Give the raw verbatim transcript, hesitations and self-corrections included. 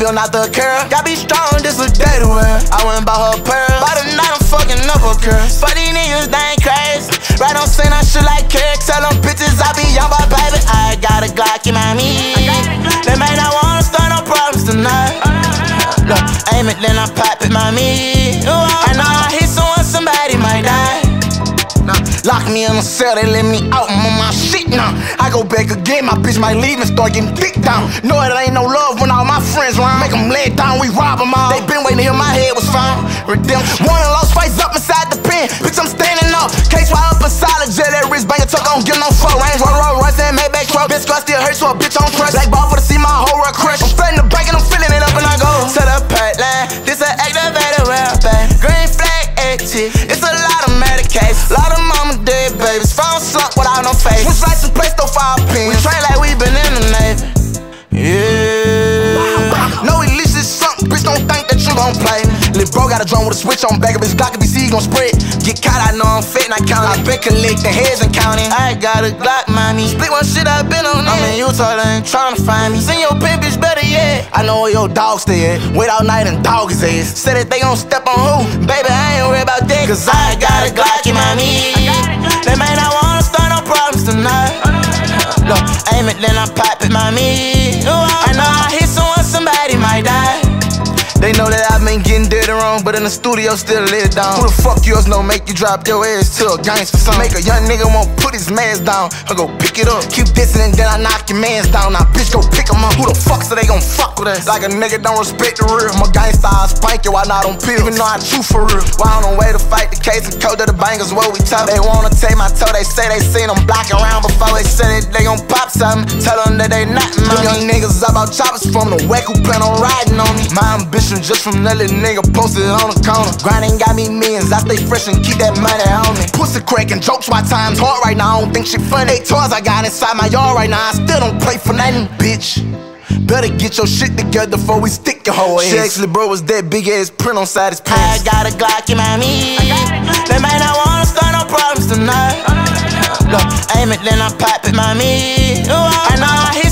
built out the curl. Gotta be strong, this a day to wear. I went and bought her a pearl. By the night, I'm fucking up her curls. For these niggas, they ain't crazy. Right on scene, I shit like Kirk. Tell them bitches I be young, but baby, I got a Glock in my me. They may not wanna start no problems tonight. Look, aim it, then I pop it, mommy. I know I hit someone, somebody might die. Lock me in a cell, they let me out, I'm on my shit now. I go back again, my bitch might leave and start getting dick down. Know it ain't no love when all my friends round. Make them lay down, we rob them all. They been waiting to hear my head was found. Redemption. One and lost face up inside the pen. Bitch, I'm standing up. Case wide up inside the jail, that wrist banger tuck, I don't give no fuck. Range Rover, Roll Royce, and Maybach truck. Bitch, squad still hurt, so a bitch on trust. Black ball for to see my whole world crush. I'm fretting the bank and I'm filling it up and I go to the pipe line. This a activated well, babe. Green flag, eighty. It's a lot of Medicaid. Lot of mama dead babies. Phone slump without no face. Switch like some place, though, five pins. We train like we been in the Navy. Yeah. No illicit something, bitch, don't think that you gon' play me. Lil' bro got a drum with a switch on back of his Glock. If he see, he gon' spread. Get caught, I know I'm fit and I count. I been collecting heads and counting. I got a Glock, mommy. Split one shit, I been on it. I'm in Utah, they ain't tryna find me. Send your pimp, bitch, better yet. I know where your dog stay at. Wait all night and dog his ass. Said that they gon' step on who? Baby, I ain't worried about that. Cause I got a Glock in my me. They may not wanna start no problems tonight. Look, aim it, then I pop it, mommy. I know I hit someone, somebody might die. They know that I've been getting dead and wrong, but in the studio still lay it down. Who the fuck yours know make you drop your ass to a gangster song? Make a young nigga won't put his mans down. I go pick it up, keep dissing and then I knock your mans down. Now bitch go pick him up. Who the fuck so they gon' fuck with us? Like a nigga don't respect the real. I'm a gangsta, I spank you, I not on pills. Even though I chew for real. Why on the way to fight the case and code to the bangers, what we talk. They wanna take my toe, they say they seen them blocking around before they said that they gon' pop something. Tell them that they not money. Them young niggas about choppers from the whack who plan on riding on me. My ambition just from that little nigga posted on the corner. Grinding got me millions, I stay fresh and keep that money on me. Pussy cracking jokes, why time's hard right now, I don't think shit funny. Eight toys I got inside my yard right now, I still don't play for nothing, bitch. Better get your shit together before we stick your whole ass. She actually, bro, was that big ass print on side his pants. I got a Glock in my me. They may not wanna start no problems tonight. Look, aim it, then I pop it, mommy. I know I hit